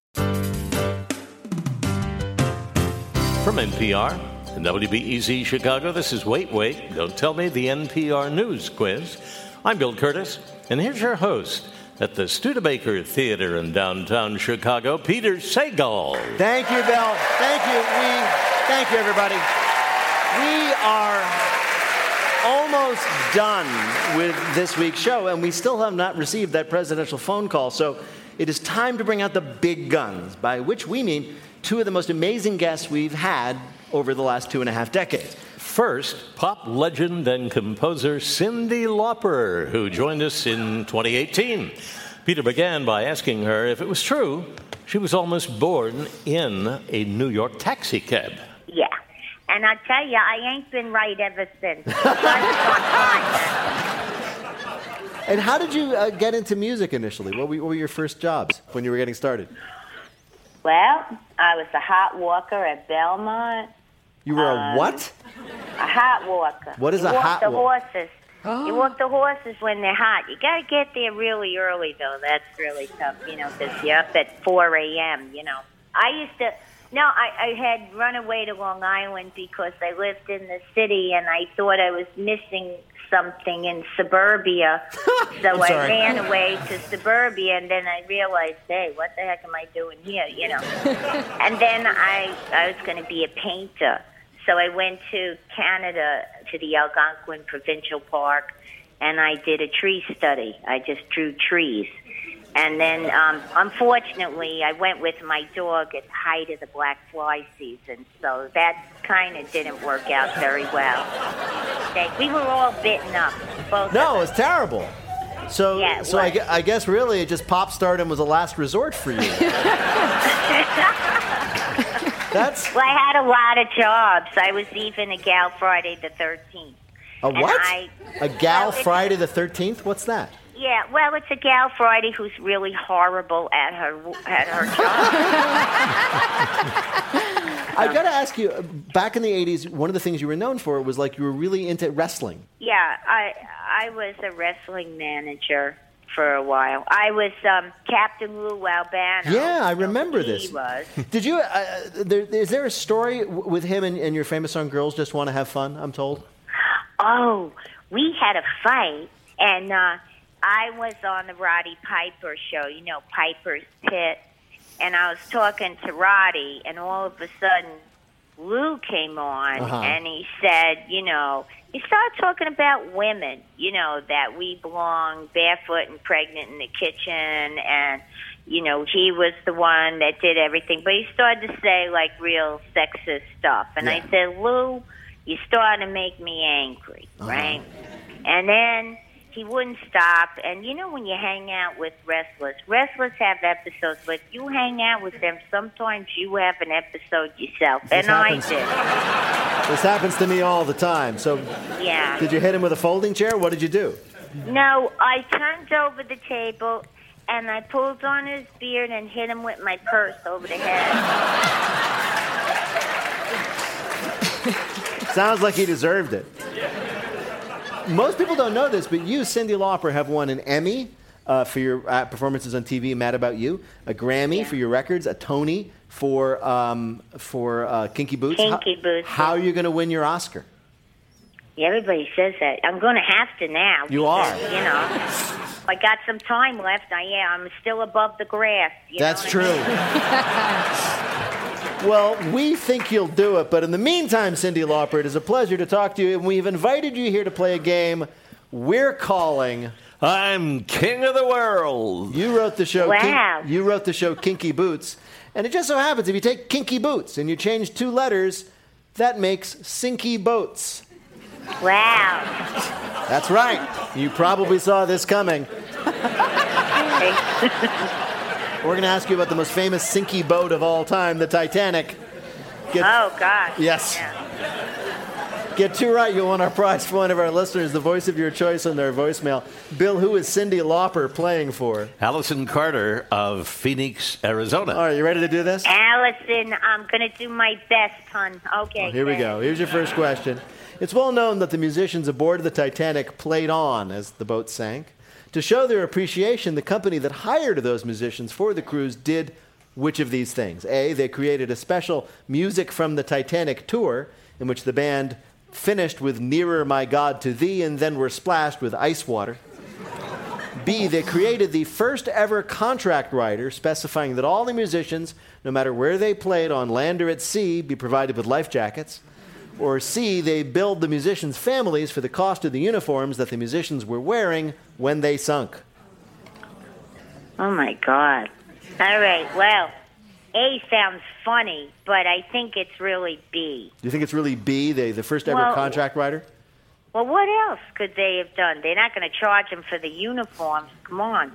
From N P R and W B E Z Chicago, this is Wait, Wait, Don't Tell Me, the N P R News Quiz. I'm Bill Curtis, and here's your host at the Studebaker Theater in downtown Chicago, Peter Sagal. Thank you, Bill. Thank you. We, thank you, everybody. We are almost done with this week's show, and we still have not received that presidential phone call. So it is time to bring out the big guns, by which we mean two of the most amazing guests we've had over the last two and a half decades. First, pop legend and composer Cyndi Lauper, who joined us in twenty eighteen. Peter began by asking her if it was true she was almost born in a New York taxi cab. Yeah. And I tell you, I ain't been right ever since. And how did you uh, get into music initially? What were, what were your first jobs when you were getting started? Well, I was a hot walker at Belmont. You were Um, a what? A hot walker. What is you a walk hot the walk? horses. You walk the horses when they're hot. You got to get there really early, though. That's really tough, you know, because you're up at four a.m., you know. I used to... No, I, I had run away to Long Island because I lived in the city, and I thought I was missing something in suburbia. So I'm I sorry. ran away to suburbia, and then I realized, hey, what the heck am I doing here, you know? And then I, I was going to be a painter. So I went to Canada, to the Algonquin Provincial Park, and I did a tree study. I just drew trees. And then, um, unfortunately, I went with my dog at the height of the black fly season, so that kind of didn't work out very well. They, we were all bitten up. Both No, of it's terrible. So, Yeah, it so I, was. gue- I guess really, it just pop stardom was a last resort for you. That's Well, I had a lot of jobs. I was even a gal Friday the thirteenth. a And what? I- a gal well, it's- Friday the thirteenth? What's that? Yeah, well, it's a gal Friday who's really horrible at her at her job. I got to ask you, uh, back in the eighties, one of the things you were known for was like you were really into wrestling. Yeah, I I was a wrestling manager for a while. I was um, Captain Lou Albano. Yeah, I remember He this. was. Did you? Uh, there, is there a story w- with him and, and your famous song "Girls Just Want to Have Fun"? I'm told. Oh, we had a fight, and uh, I was on the Roddy Piper show, you know, Piper's Pit, and I was talking to Roddy, and all of a sudden, Lou came on, Uh-huh. and he said, you know, he started talking about women, you know, that we belong barefoot and pregnant in the kitchen, and, you know, he was the one that did everything. But he started to say, like, real sexist stuff. And I Yeah. said, Lou, you're starting to make me angry, Uh-huh. right? And then he wouldn't stop. And you know when you hang out with wrestlers, wrestlers have episodes, but if you hang out with them, sometimes you have an episode yourself. This and I happens- did. This happens to me all the time. So, Yeah. did you hit him with a folding chair? What did you do? No, I turned over the table and I pulled on his beard and hit him with my purse over the head. Sounds like he deserved it. Most people don't know this, but you, Cyndi Lauper, have won an Emmy uh, for your uh, performances on T V, Mad About You, a Grammy for your records, a Tony for um, for uh, Kinky Boots. Kinky how, Boots, How are you going to win your Oscar? Yeah, everybody says that. I'm going to have to now. You because, are. You know, I got some time left. I yeah, I'm still above the grass. You That's know true. what I mean? Well, we think you'll do it, but in the meantime, Cyndi Lauper, it is a pleasure to talk to you, and we've invited you here to play a game we're calling I'm King of the World. You wrote the show. Wow. Kink, you wrote the show Kinky Boots, and it just so happens if you take Kinky Boots and you change two letters, that makes Sinky Boats. Wow. That's right. You probably saw this coming. We're going to ask you about the most famous sinky boat of all time, the Titanic. Get, oh, gosh. Yes. Yeah. Get two right, you'll win our prize for one of our listeners, the voice of your choice on their voicemail. Bill, who is Cyndi Lauper playing for? Allison Carter of Phoenix, Arizona. All right, you ready to do this? Allison, I'm going to do my best, hon. Okay. Well, here we good. go. Here's your first question. It's well known that the musicians aboard the Titanic played on as the boat sank. To show their appreciation, the company that hired those musicians for the cruise did which of these things? A, they created a special Music from the Titanic tour in which the band finished with Nearer My God to Thee and then were splashed with ice water. B, they created the first ever contract rider specifying that all the musicians, no matter where they played on land or at sea, be provided with life jackets. Or C, they billed the musicians' families for the cost of the uniforms that the musicians were wearing when they sunk. Oh, my God. All right, well, A sounds funny, but I think it's really B. Do you think it's really B, they, the first ever Well- contract rider? Well, what else could they have done? They're not going to charge them for the uniforms. Come on.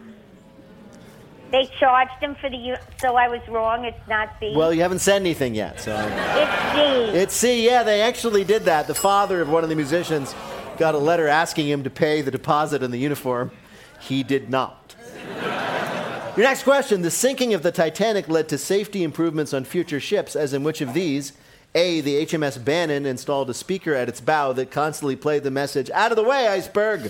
They charged them for the u- so I was wrong. It's not B. Well, you haven't said anything yet, so... It's C. It's C, yeah, they actually did that. The father of one of the musicians got a letter asking him to pay the deposit on the uniform. He did not. Your next question. The sinking of the Titanic led to safety improvements on future ships, as in which of these? A, the H M S Bannon installed a speaker at its bow that constantly played the message, "Out of the way, iceberg!"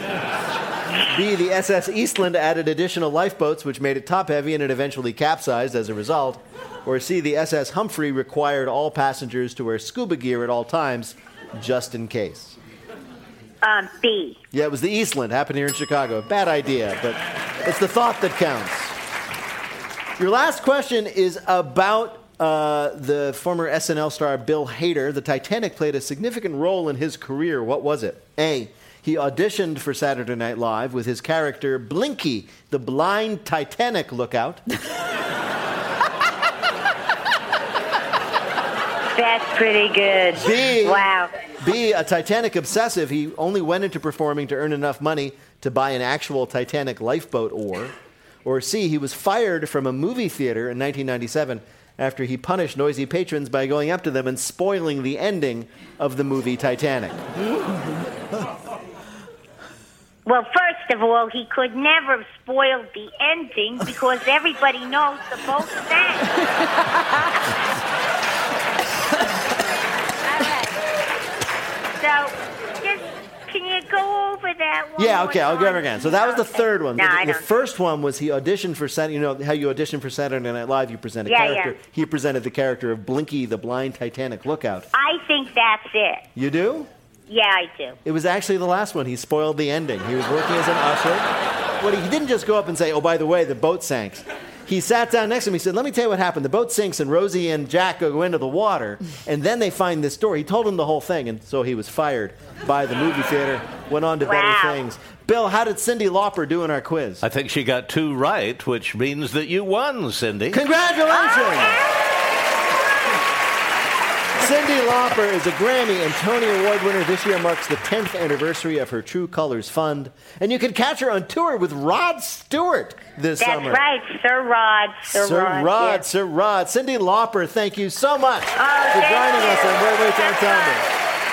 B, the S S Eastland added additional lifeboats, which made it top-heavy and it eventually capsized as a result. Or C, the S S Humphrey required all passengers to wear scuba gear at all times, just in case. Um, B. Yeah, it was the Eastland, happened here in Chicago. Bad idea, but it's the thought that counts. Your last question is about uh, the former S N L star Bill Hader. The Titanic played a significant role in his career. What was it? A, He auditioned for Saturday Night Live with his character Blinky, the blind Titanic lookout. That's pretty good. B, wow. B, a Titanic obsessive. He only went into performing to earn enough money to buy an actual Titanic lifeboat oar. Or C, he was fired from a movie theater in nineteen ninety-seven after he punished noisy patrons by going up to them and spoiling the ending of the movie Titanic. Well, first of all, he could never have spoiled the ending because everybody knows the boat sank. So, just, can you go over that one? Yeah, more okay, I'll go time? over again. So that was the third one. No, the I the don't. first one was he auditioned for Saturday, you know how you audition for Saturday Night Live, you present a Yeah, character. yeah. He presented the character of Blinky, the blind Titanic lookout. I think that's it. You do? Yeah, I do. It was actually the last one. He spoiled the ending. He was working as an usher. But he didn't just go up and say, oh, by the way, the boat sank. He sat down next to him. He said, let me tell you what happened. The boat sinks and Rosie and Jack go into the water. And then they find this door. He told him the whole thing. And so he was fired by the movie theater, went on to Wow. better things. Bill, how did Cyndi Lauper do in our quiz? I think she got two right, which means that you won, Cyndi. Congratulations! Cyndi Lauper is a Grammy and Tony Award winner. This year marks the tenth anniversary of her True Colors Fund. And you can catch her on tour with Rod Stewart this That's summer. right, Sir Rod. Sir, Sir Rod. Rod, yes. Sir Rod. Cyndi Lauper, thank you so much Oh, for thank joining you. us on Wait, Wait, Don't Tell Me.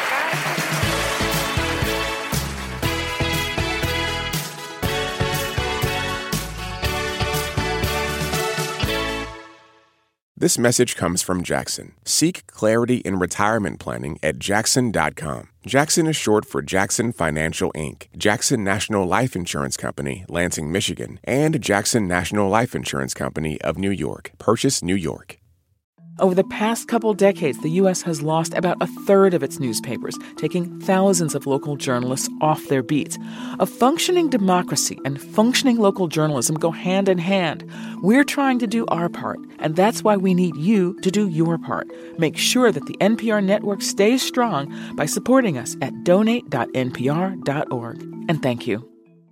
This message comes from Jackson. Seek clarity in retirement planning at jackson dot com. Jackson is short for Jackson Financial Incorporated, Jackson National Life Insurance Company, Lansing, Michigan, and Jackson National Life Insurance Company of New York, Purchase, New York. Over the past couple decades, the U S has lost about a third of its newspapers, taking thousands of local journalists off their beats. A functioning democracy and functioning local journalism go hand in hand. We're trying to do our part, and that's why we need you to do your part. Make sure that the N P R network stays strong by supporting us at donate dot n p r dot org. And thank you.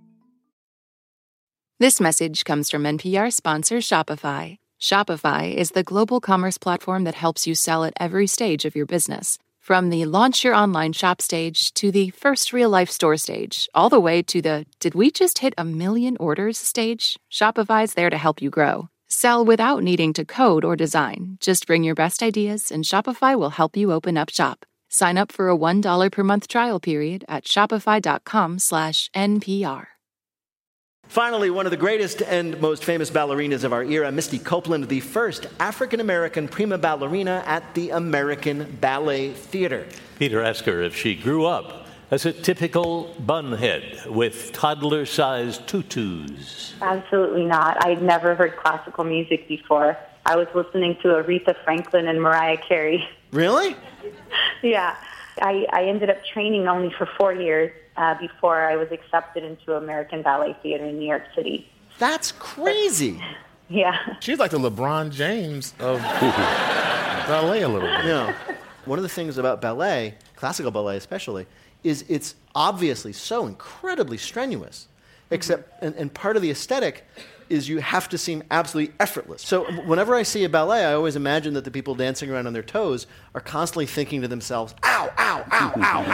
This message comes from N P R sponsor Shopify. Shopify is the global commerce platform that helps you sell at every stage of your business. From the launch your online shop stage to the first real-life store stage, all the way to the did we just hit a million orders stage, Shopify's there to help you grow. Sell without needing to code or design. Just bring your best ideas and Shopify will help you open up shop. Sign up for a one dollar per month trial period at shopify.com slash NPR. Finally, one of the greatest and most famous ballerinas of our era, Misty Copeland, the first African-American prima ballerina at the American Ballet Theater. Peter asked her if she grew up as a typical bunhead with toddler-sized tutus. Absolutely not. I'd never heard classical music before. I was listening to Aretha Franklin and Mariah Carey. Really? Yeah. I, I ended up training only for four years uh, before I was accepted into American Ballet Theater in New York City. That's crazy. Yeah. She's like the LeBron James of ballet a little bit. You know, one of the things about ballet, classical ballet especially, is it's obviously so incredibly strenuous. Except, and, and part of the aesthetic is you have to seem absolutely effortless. So whenever I see a ballet, I always imagine that the people dancing around on their toes are constantly thinking to themselves, ow, ow, ow, ow,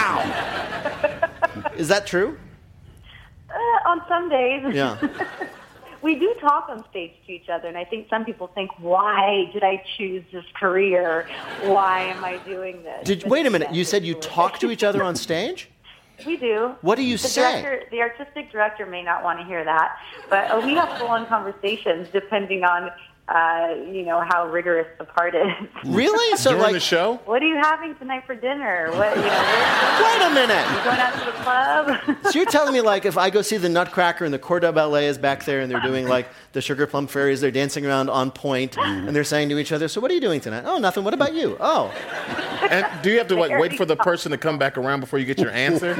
ow. Is that true? Uh, on some days. Yeah. We do talk on stage to each other, and I think some people think, why did I choose this career? Why am I doing this? Did, wait a minute, you said you talk to each other on stage? We do. What do you the say? Director, the artistic director may not want to hear that, but uh, we have full-on conversations depending on, uh, you know, how rigorous the part is. Really? So During like, the show? What are you having tonight for dinner? What, you know, wait a minute. You going out to the club? So you're telling me, like, if I go see the Nutcracker and the Corps de Ballet is back there and they're doing, like, the Sugar Plum Fairies, they're dancing around on point, and they're saying to each other, so what are you doing tonight? Oh, nothing. What about you? Oh. And do you have to like wait for the person to come back around before you get your answer?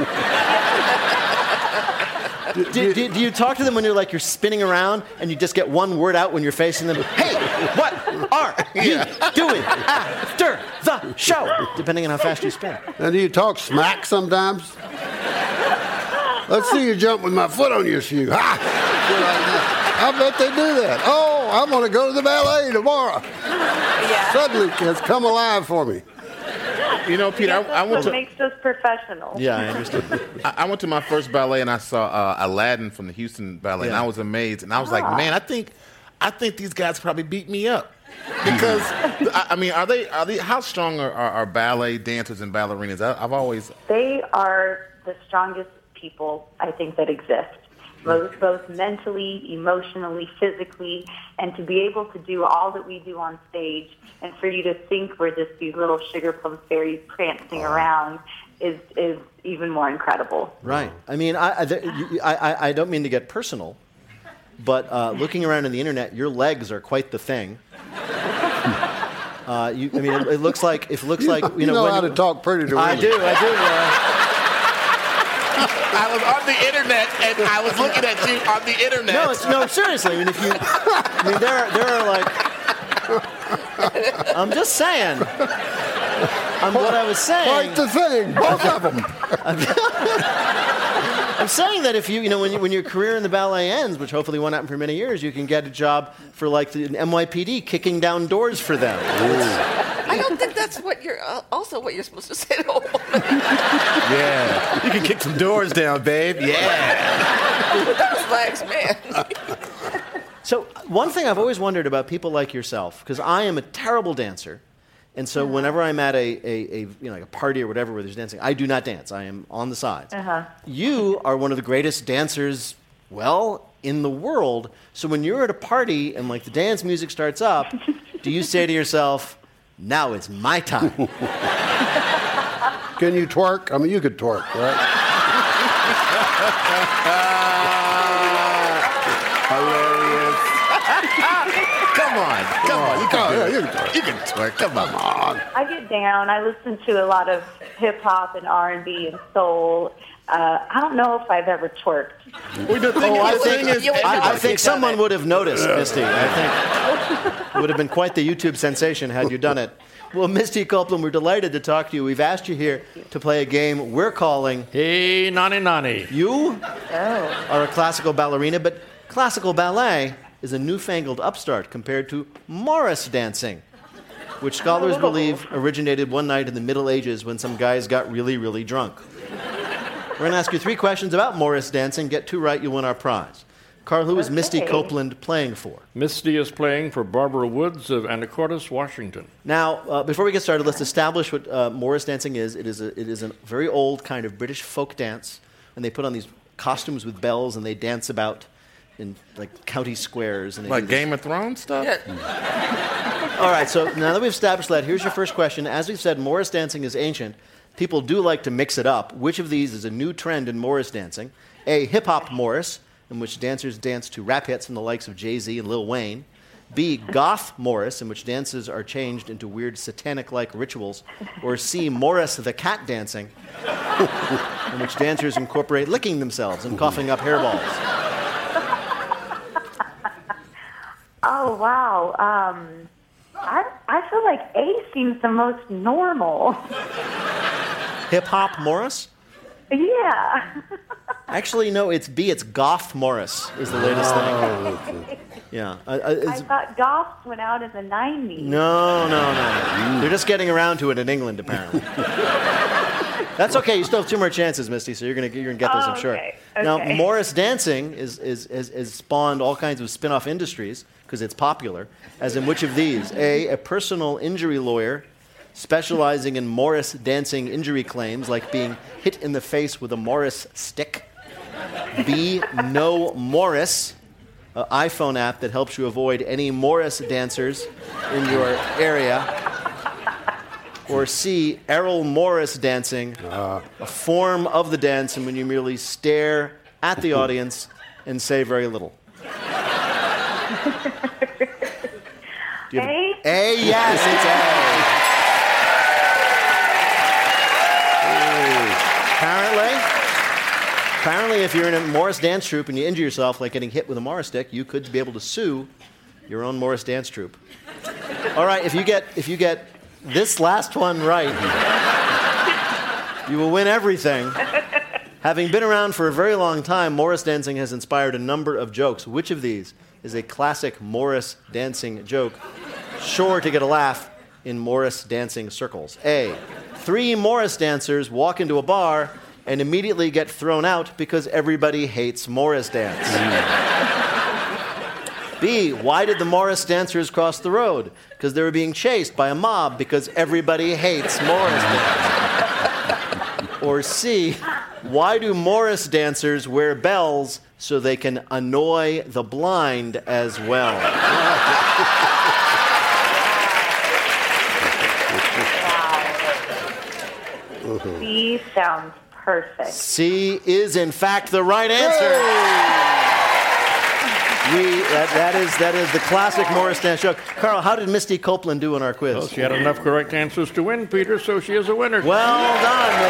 do, do, do, do you talk to them when you're, like, you're spinning around and you just get one word out when you're facing them? Hey, what are you Yeah. doing after the show? Depending on how fast you spin. Now, do you talk smack sometimes? Let's see you jump with my foot on your shoe. Ha! I bet they do that. Oh, I'm going to go to the ballet tomorrow. Yeah. Suddenly it's come alive for me. You know, Pete, I, I That's went what to makes us professional. Yeah, I understand. I, I went to my first ballet and I saw uh, Aladdin from the Houston Ballet, and Yeah. I was amazed. And I was Ah. like, man, I think, I think these guys probably beat me up because I, I mean, are they? Are they? How strong are, are, are ballet dancers and ballerinas? I, I've always. They are the strongest people, I think, that exist. Both, both mentally, emotionally, physically, and to be able to do all that we do on stage, and for you to think we're just these little sugar plum fairies prancing around is is even more incredible. Right. I mean, I, I, there- you- I, I- I don't mean to get personal, but uh, looking around on the internet, your legs are quite the thing. Uh, you, I mean, it, it looks like if it looks You like know- you you know, know when how to talk pretty to I women. do. I do. Uh, I was on the internet and I was looking at you on the internet. no, it's, no, seriously. I mean, if you, I mean, there, are- there are like, I'm just saying. I'm what I was saying. Quite the thing, both of them. I'm saying that if you, you know, when, you, when your career in the ballet ends, which hopefully won't happen for many years, you can get a job for like the N Y P D kicking down doors for them. I don't think that's what you're uh, also what you're supposed to say to a woman. Yeah, you can kick some doors down, babe. Yeah. With those legs, man. So one thing I've always wondered about people like yourself, because I am a terrible dancer, and so whenever I'm at a, a, a you know like a party or whatever where there's dancing, I do not dance. I am on the sides. Uh-huh. You are one of the greatest dancers, well, in the world. So when you're at a party and like the dance music starts up, do you say to yourself, "Now it's my time"? Can you twerk? I mean, you could twerk, right? Hilarious. Come on, come on, you can Oh, do yeah, it. you can twerk. You can twerk. Come on. I get down. I listen to a lot of hip hop and R and B and soul. Uh, I don't know if I've ever twerked. Well, the thing Oh, I is, the think, thing is, I, I think someone would have noticed, Misty. I think it would have been quite the YouTube sensation had you done it. Well, Misty Copeland, we're delighted to talk to you. We've asked you here to play a game we're calling Hey, Nani Nani. You Oh. are a classical ballerina, but classical ballet is a newfangled upstart compared to Morris dancing, which scholars believe originated one night in the Middle Ages when some guys got really, really drunk. We're going to ask you three questions about Morris dancing. Get two right, you win our prize. Carl, who is Misty Okay. Copeland playing for? Misty is playing for Barbara Woods of Anacortes, Washington. Now, uh, before we get started, let's establish what uh, Morris dancing is. It is, a, it is a very old kind of British folk dance, and they put on these costumes with bells, and they dance about in like county squares. And they like do this- Game of Thrones stuff. All right, so now that we've established that, here's your first question. As we've said, Morris dancing is ancient. People do like to mix it up. Which of these is a new trend in Morris dancing? A, hip-hop Morris, in which dancers dance to rap hits from the likes of Jay-Z and Lil Wayne. B, goth Morris, in which dances are changed into weird satanic-like rituals. Or C, Morris the cat dancing, in which dancers incorporate licking themselves and coughing up hairballs. Oh, wow. Um, I, I feel like A seems the most normal. Hip-hop Morris? Yeah. Actually, no, it's B. It's Goth Morris is the latest thing. Yeah. Uh, uh, I it's- thought goths went out in the nineties. no, no, no. They're just getting around to it in England, apparently. That's okay. You still have two more chances, Misty, so you're going you're gonna get this, Oh, I'm sure. okay, Now, okay. Morris dancing is, is, is, is spawned all kinds of spin-off industries because it's popular, as in which of these? A, a personal injury lawyer specializing in Morris dancing injury claims, like being hit in the face with a Morris stick. B, No Morris, an iPhone app that helps you avoid any Morris dancers in your area. Or C, Errol Morris dancing, a form of the dance in when you merely stare at the audience and say very little. Do you have A? A, yes, it's A. Apparently, apparently, if you're in a Morris dance troupe and you injure yourself, like getting hit with a Morris stick, you could be able to sue your own Morris dance troupe. All right, if you get if you get this last one right, you will win everything. Having been around for a very long time, Morris dancing has inspired a number of jokes. Which of these is a classic Morris dancing joke, sure to get a laugh in Morris dancing circles? A, three Morris dancers walk into a bar and immediately get thrown out because everybody hates Morris dance. B, why did the Morris dancers cross the road? Because they were being chased by a mob because everybody hates Morris dance. Or C, why do Morris dancers wear bells so they can annoy the blind as well? C sounds perfect. C is, in fact, the right answer. We, that, that, is, that is the classic Morris dance joke. Carl, how did Misty Copeland do in our quiz? Well, she had enough correct answers to win, Peter, so she is a winner. Well done,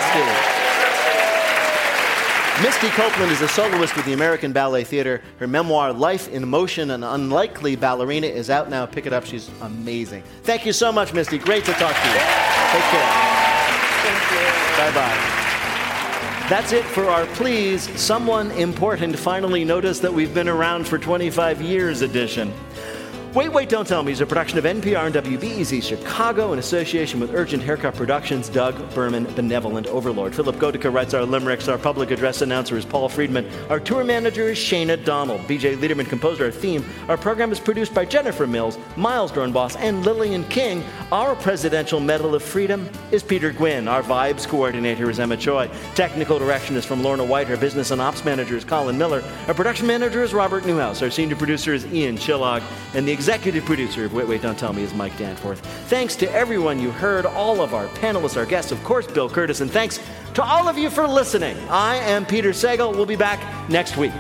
Misty. Misty Copeland is a soloist with the American Ballet Theater. Her memoir, Life in Motion, An Unlikely Ballerina, is out now. Pick it up. She's amazing. Thank you so much, Misty. Great to talk to you. Take care. Thank you. Bye-bye. That's it for our Please Someone Important Finally Notice That We've Been Around for twenty-five years edition. Wait, Wait, Don't Tell Me is a production of N P R and W B E Z Chicago in association with Urgent Haircut Productions, Doug Berman, Benevolent Overlord. Philip Gotica writes our limericks. Our public address announcer is Paul Friedman. Our tour manager is Shayna Donald. B J Liederman composed our theme. Our program is produced by Jennifer Mills, Miles Dornbos, and Lillian King. Our Presidential Medal of Freedom is Peter Gwynn. Our Vibes coordinator is Emma Choi. Technical direction is from Lorna White. Our business and ops manager is Colin Miller. Our production manager is Robert Newhouse. Our senior producer is Ian Chillog. And the executive producer of Wait, Wait, Don't Tell Me is Mike Danforth. Thanks to everyone you heard, all of our panelists, our guests, of course, Bill Curtis, and thanks to all of you for listening. I am Peter Sagal. We'll be back next week.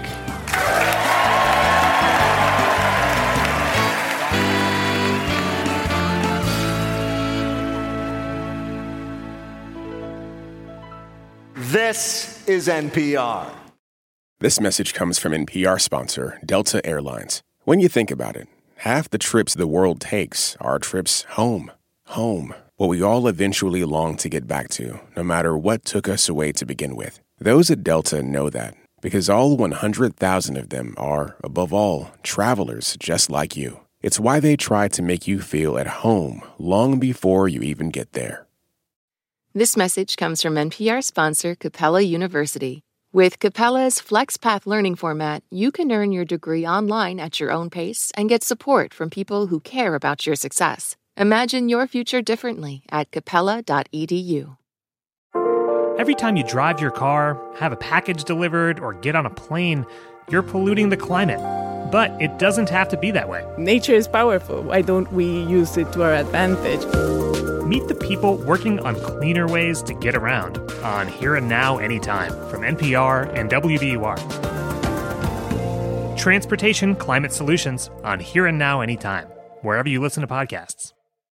This is N P R. This message comes from N P R sponsor, Delta Airlines. When you think about it, half the trips the world takes are trips home. Home. What we all eventually long to get back to, no matter what took us away to begin with. Those at Delta know that, because all one hundred thousand of them are, above all, travelers just like you. It's why they try to make you feel at home long before you even get there. This message comes from N P R sponsor Capella University. With Capella's FlexPath learning format, you can earn your degree online at your own pace and get support from people who care about your success. Imagine your future differently at capella dot e d u. Every time you drive your car, have a package delivered, or get on a plane, you're polluting the climate. But it doesn't have to be that way. Nature is powerful. Why don't we use it to our advantage? Meet the people working on cleaner ways to get around on Here and Now Anytime from N P R and W B U R. Transportation Climate Solutions on Here and Now Anytime, wherever you listen to podcasts.